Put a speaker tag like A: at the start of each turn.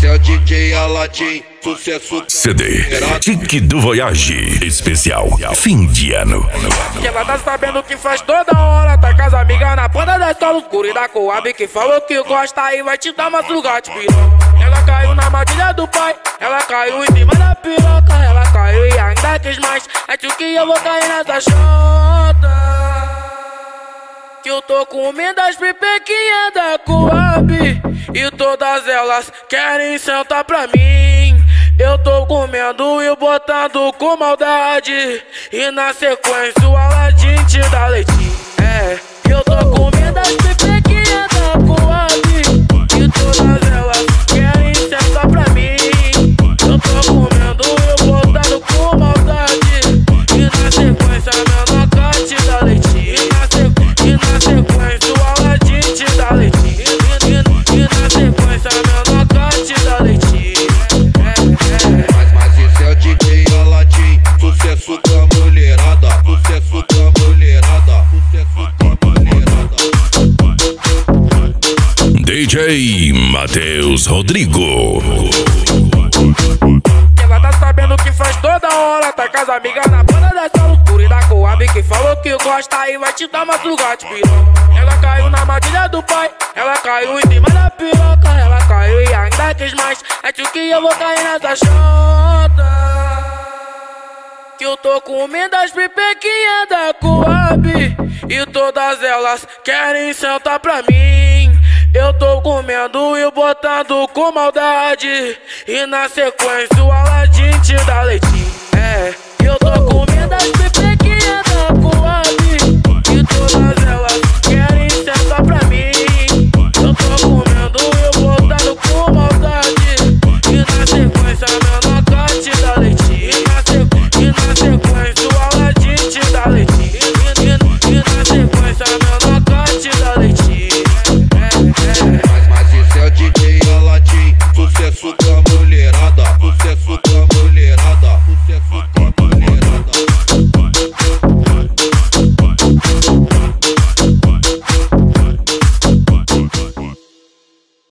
A: esse é o DJ Aladim, sucesso.
B: CD Tique do Voyage especial fim de ano.
C: Que ela tá sabendo que faz toda hora. Tá com as amigas na ponta da escola escura e da Coab, que falou que gosta e vai te dar uma lugar de piroca. Ela caiu na armadilha do pai, ela caiu em cima da piroca. Ela caiu e ainda quis mais. Acho que eu vou cair nessa chota. Que eu tô comendo as pipequinhas da Coab e todas elas querem sentar pra mim. Eu tô comendo e botando com maldade, e na sequência o Aladim te dá leitinho. É, eu tô comendo as pipequinhas da Coab e todas elas querem sentar pra mim. Eu tô comendo e botando com maldade, e na sequência meu noca te dá leitinho. E na sequência o Aladim te dá leitinho. E na sequência meu noca te dá leitinho.
A: Mas esse é o DJ Aladim, sucesso com a mulherada, sucesso com a mulherada, sucesso com a mulherada.
B: DJ Matheus Rodrigo.
C: Ela tá sabendo que faz toda hora. Tá com as amigas na banda da escola escura e da Coab, que falou que gosta e vai te dar uma lugar de piroca. Ela caiu na armadilha do pai, ela caiu em cima da piroca. Ela caiu e ainda quis mais. Acho que eu vou cair nessa chota. Que eu tô comendo as pipequinhas da Coab e todas elas querem sentar pra mim. Eu tô comendo e botando com maldade, e na sequência o Aladim te dá leitinho. É, eu tô comendo as pipequinhas